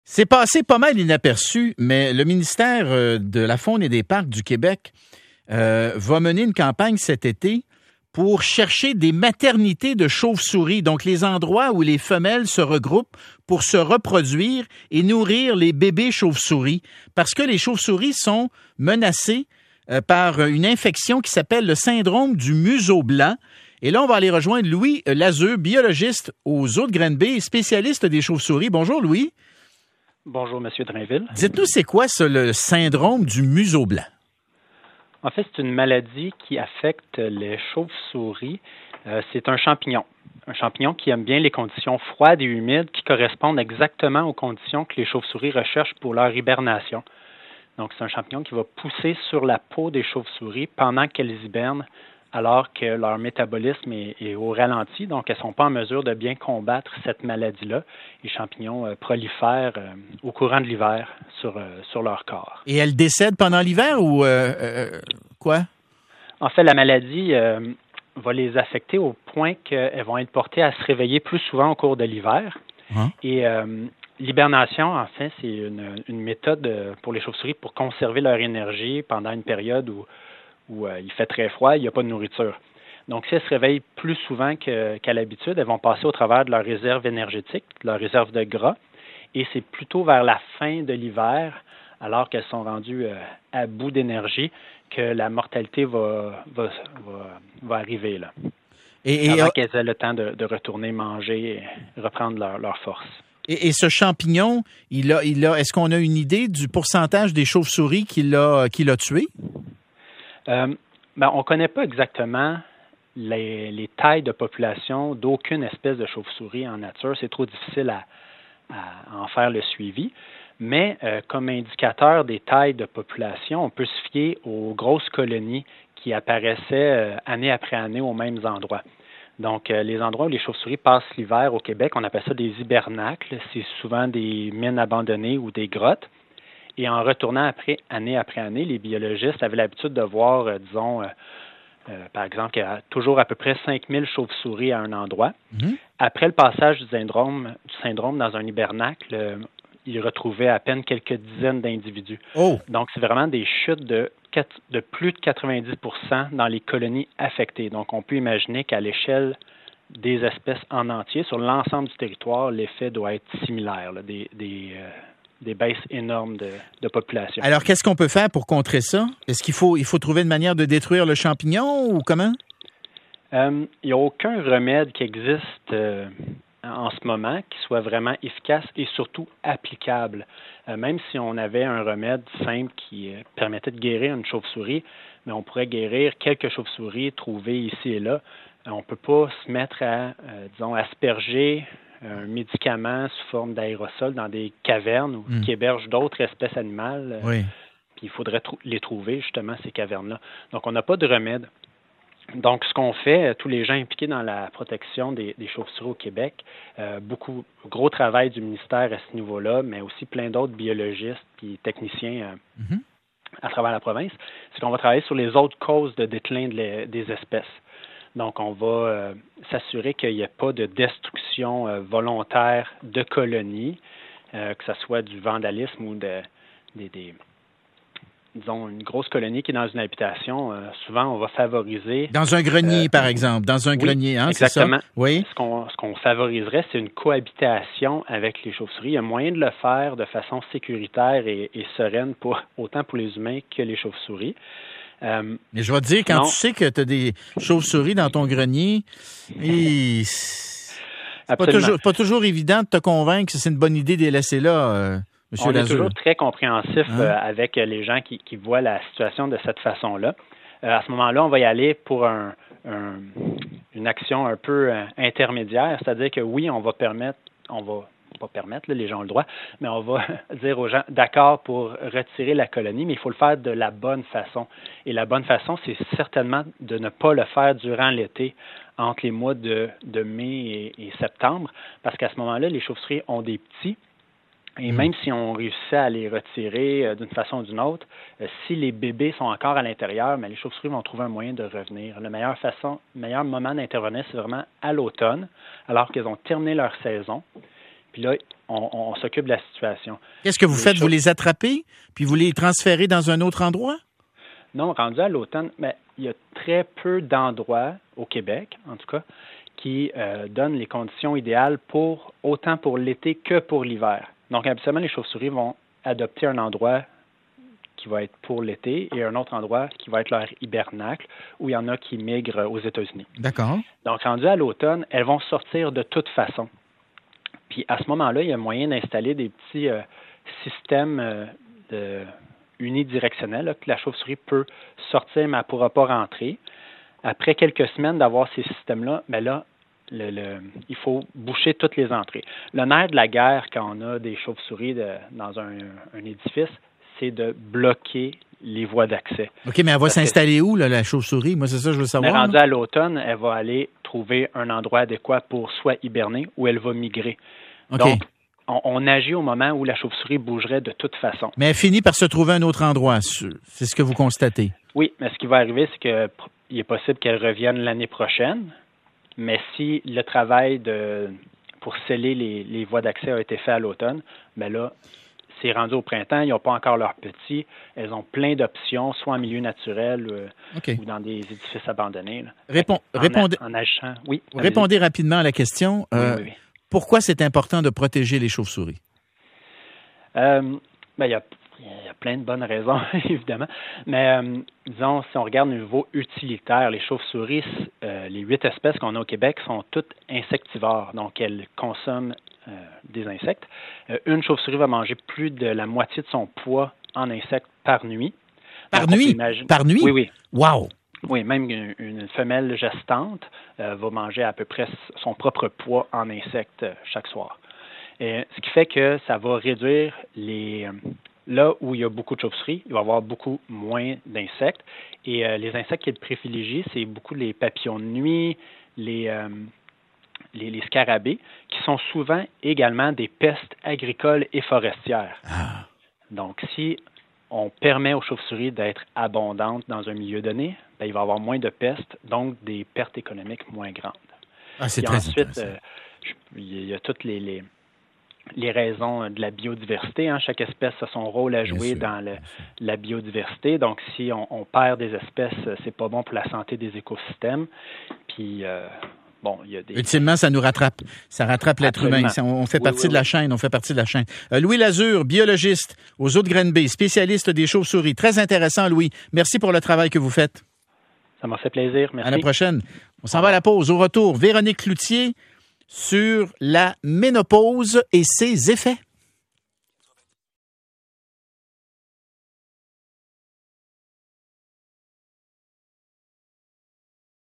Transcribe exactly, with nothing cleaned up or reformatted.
C'est passé pas mal inaperçu, mais le ministère euh, de la Faune et des Parcs du Québec euh, va mener une campagne cet été pour chercher des maternités de chauves-souris, donc les endroits où les femelles se regroupent pour se reproduire et nourrir les bébés chauves-souris, parce que les chauves-souris sont menacées euh, par une infection qui s'appelle le syndrome du museau blanc. Et là, on va aller rejoindre Louis Lazeux, biologiste aux Eaux de Granby, spécialiste des chauves-souris. Bonjour, Louis. Bonjour, M. Drainville. Dites-nous, c'est quoi ça, le syndrome du museau blanc? En fait, c'est une maladie qui affecte les chauves-souris. Euh, c'est un champignon. Un champignon qui aime bien les conditions froides et humides qui correspondent exactement aux conditions que les chauves-souris recherchent pour leur hibernation. Donc, c'est un champignon qui va pousser sur la peau des chauves-souris pendant qu'elles hibernent, alors que leur métabolisme est, est au ralenti, donc elles ne sont pas en mesure de bien combattre cette maladie-là. Les champignons euh, prolifèrent euh, au courant de l'hiver sur, euh, sur leur corps. Et elles décèdent pendant l'hiver ou euh, euh, quoi? En fait, la maladie euh, va les affecter au point qu'elles vont être portées à se réveiller plus souvent au cours de l'hiver. Hein? Et euh, l'hibernation, en fait, c'est une, une méthode pour les chauves-souris pour conserver leur énergie pendant une période où où euh, il fait très froid, il n'y a pas de nourriture. Donc, si elles se réveillent plus souvent que, qu'à l'habitude, elles vont passer au travers de leur réserve énergétique, de leur réserve de gras, et c'est plutôt vers la fin de l'hiver, alors qu'elles sont rendues euh, à bout d'énergie, que la mortalité va, va, va, va arriver, là. Et, et, avant euh... qu'elles aient le temps de, de retourner manger et reprendre leur, leur force. Et, et ce champignon, il a, il a, est-ce qu'on a une idée du pourcentage des chauves-souris qu'il a, qu'il a tué? Euh, ben, on ne connaît pas exactement les, les tailles de population d'aucune espèce de chauve-souris en nature. C'est trop difficile à, à en faire le suivi. Mais euh, comme indicateur des tailles de population, on peut se fier aux grosses colonies qui apparaissaient euh, année après année aux mêmes endroits. Donc, euh, les endroits où les chauves-souris passent l'hiver au Québec, on appelle ça des hibernacles. C'est souvent des mines abandonnées ou des grottes. Et en retournant après, année après année, les biologistes avaient l'habitude de voir, euh, disons, euh, euh, par exemple, qu'il y a toujours à peu près cinq mille chauves-souris à un endroit. Mm-hmm. Après le passage du syndrome, du syndrome dans un hibernacle, euh, ils retrouvaient à peine quelques dizaines d'individus. Oh. Donc, c'est vraiment des chutes de, de plus de quatre-vingt-dix pour cent dans les colonies affectées. Donc, on peut imaginer qu'à l'échelle des espèces en entier, sur l'ensemble du territoire, l'effet doit être similaire, là, des... des euh, des baisses énormes de, de population. Alors, qu'est-ce qu'on peut faire pour contrer ça? Est-ce qu'il faut, il faut trouver une manière de détruire le champignon ou comment? Euh, il n'y a aucun remède qui existe euh, en ce moment qui soit vraiment efficace et surtout applicable. Euh, même si on avait un remède simple qui euh, permettait de guérir une chauve-souris, mais on pourrait guérir quelques chauves-souris trouvées ici et là. Euh, on ne peut pas se mettre à, euh, disons, asperger un médicament sous forme d'aérosol dans des cavernes où, mm. qui hébergent d'autres espèces animales. Oui. Puis il faudrait tr- les trouver, justement, ces cavernes-là. Donc, on n'a pas de remède. Donc, ce qu'on fait, tous les gens impliqués dans la protection des, des chauves-souris au Québec, euh, beaucoup, gros travail du ministère à ce niveau-là, mais aussi plein d'autres biologistes puis techniciens euh, mm-hmm. à travers la province, c'est qu'on va travailler sur les autres causes de déclin de les, des espèces. Donc, on va euh, s'assurer qu'il n'y ait pas de destruction euh, volontaire de colonies, euh, que ce soit du vandalisme ou de, des, des, disons, une grosse colonie qui est dans une habitation. Euh, souvent, on va favoriser... Dans un grenier, euh, par exemple. Dans un oui, grenier, hein, exactement. C'est ça? Oui. Ce qu'on, ce qu'on favoriserait, c'est une cohabitation avec les chauves-souris. Il y a moyen de le faire de façon sécuritaire et, et sereine, pour, autant pour les humains que les chauves-souris. Euh, Mais je vais te dire, quand non. tu sais que tu as des chauves-souris dans ton grenier, et c'est pas toujours, pas toujours évident de te convaincre que c'est une bonne idée de les laisser là, euh, M. On Lazeux. est toujours très compréhensif hein? euh, avec les gens qui, qui voient la situation de cette façon-là. Euh, à ce moment-là, on va y aller pour un, un, une action un peu euh, intermédiaire, c'est-à-dire que oui, on va permettre, on va pas permettre, là, les gens ont le droit, mais on va dire aux gens, d'accord pour retirer la colonie, mais il faut le faire de la bonne façon. Et la bonne façon, c'est certainement de ne pas le faire durant l'été, entre les mois de, de mai et, et septembre, parce qu'à ce moment-là, les chauves-souris ont des petits, et même si on réussissait à les retirer euh, d'une façon ou d'une autre, euh, si les bébés sont encore à l'intérieur, mais les chauves-souris vont trouver un moyen de revenir. Le meilleur façon, meilleur moment d'intervenir, c'est vraiment à l'automne, alors qu'elles ont terminé leur saison, Puis là, on, on s'occupe de la situation. Qu'est-ce que vous les faites? choses... Vous les attrapez, puis vous les transférez dans un autre endroit? Non, rendu à l'automne, mais il y a très peu d'endroits au Québec, en tout cas, qui euh, donnent les conditions idéales pour autant pour l'été que pour l'hiver. Donc, habituellement, les chauves-souris vont adopter un endroit qui va être pour l'été et un autre endroit qui va être leur hibernacle, où il y en a qui migrent aux États-Unis. D'accord. Donc, rendu à l'automne, elles vont sortir de toute façon. Puis, à ce moment-là, il y a moyen d'installer des petits euh, systèmes euh, de, unidirectionnels là, que la chauve-souris peut sortir, mais elle ne pourra pas rentrer. Après quelques semaines d'avoir ces systèmes-là, bien là, le, le, il faut boucher toutes les entrées. Le nerf de la guerre, quand on a des chauves-souris de, dans un, un édifice, c'est de bloquer les voies d'accès. OK, mais elle va Parce s'installer que, où, là, la chauve-souris? Moi, c'est ça que je veux savoir. Mais rendue à l'automne, elle va aller trouver un endroit adéquat pour soit hiberner ou elle va migrer. OK. Donc, on, on agit au moment où la chauve-souris bougerait de toute façon. Mais elle finit par se trouver un autre endroit. C'est ce que vous constatez. Oui, mais ce qui va arriver, c'est que il est possible qu'elle revienne l'année prochaine, mais si le travail de pour sceller les, les voies d'accès a été fait à l'automne, bien là, c'est rendu au printemps, ils n'ont pas encore leurs petits. Elles ont plein d'options, soit en milieu naturel euh, okay. ou dans des édifices abandonnés. Là. Répond, en, répondez, en agissant, oui. Répondez rapidement à la question. Euh, oui, oui, oui. Pourquoi c'est important de protéger les chauves-souris? Euh, ben, il y a, il y a plein de bonnes raisons, évidemment. Mais euh, disons, si on regarde au niveau utilitaire, les chauves-souris, euh, les huit espèces qu'on a au Québec sont toutes insectivores. Donc, elles consomment Euh, des insectes. Euh, une chauve-souris va manger plus de la moitié de son poids en insectes par nuit. Par Donc, nuit? Imagine... Par nuit? Oui, oui. Wow! Oui, même une, une femelle gestante euh, va manger à peu près son propre poids en insectes euh, chaque soir. Et, ce qui fait que ça va réduire les... Euh, là où il y a beaucoup de chauves-souris, il va y avoir beaucoup moins d'insectes. Et euh, les insectes qu'ils privilégient, c'est beaucoup les papillons de nuit, les... Euh, Les, les scarabées, qui sont souvent également des pestes agricoles et forestières. Ah. Donc, si on permet aux chauves-souris d'être abondantes dans un milieu donné, bien, il va y avoir moins de pestes, donc des pertes économiques moins grandes. Ah, c'est et très ensuite, euh, il y a toutes les, les, les raisons de la biodiversité. Hein. Chaque espèce a son rôle à jouer dans le, la biodiversité. Donc, si on, on perd des espèces, c'est pas bon pour la santé des écosystèmes. Puis... Euh, Bon, il y a des... Ultimement, ça nous rattrape. Ça rattrape l'être humain. Ça, on fait partie oui, oui, de la oui. chaîne. On fait partie de la chaîne. Euh, Louis Lazure, biologiste aux Hauts-de-Granby, spécialiste des chauves-souris. Très intéressant, Louis. Merci pour le travail que vous faites. Ça m'a fait plaisir. Merci. À la prochaine. On s'en va à la pause. Au retour, Véronique Cloutier sur la ménopause et ses effets.